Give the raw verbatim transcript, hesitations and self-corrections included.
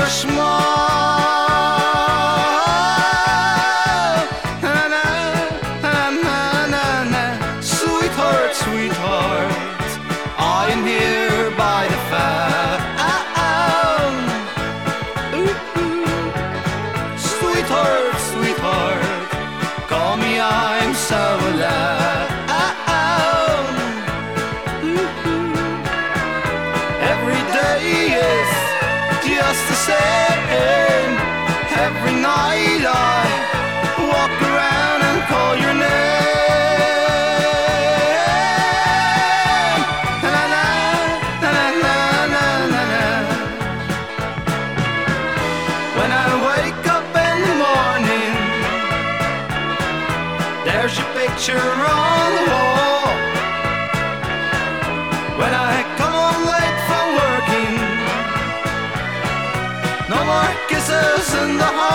smile. Na, na, na, na, na, na. Sweetheart, sweetheart, I am here by the fire. Sweetheart, sweetheart, call me, I'm so alive. Every day is just the same. Every night I walk around and call your name. Na, na, na, na, na, na, na. When I wake up in the morning, there's your picture on the wall. When I come home late from working, no more kisses in the hall.